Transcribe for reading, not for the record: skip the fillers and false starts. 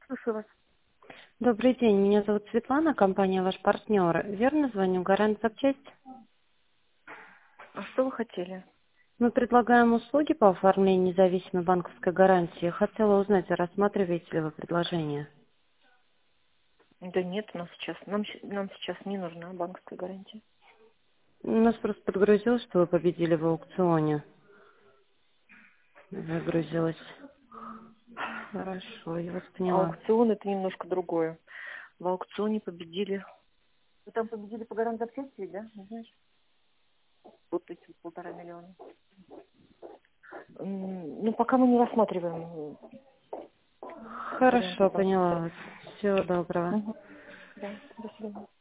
Слушаю вас. Добрый день, меня зовут Светлана, компания «Ваш партнер». Верно звоню? Гарант запчасть? А что вы хотели? Мы предлагаем услуги по оформлению независимой банковской гарантии. Хотела узнать, рассматриваете ли вы предложение? Да нет, нам сейчас не нужна банковская гарантия. У нас просто подгрузилось, что вы победили в аукционе. Загрузилось. Хорошо, я вас поняла. Аукцион это немножко другое. В аукционе победили. Вы там победили по гарант запчасти, да? Не знаешь? Вот эти вот 1,5 миллиона. Ну, пока мы не рассматриваем варианты Хорошо, банковской поняла гарантии. вас. Всего доброго. Мгм. Да, до свидания.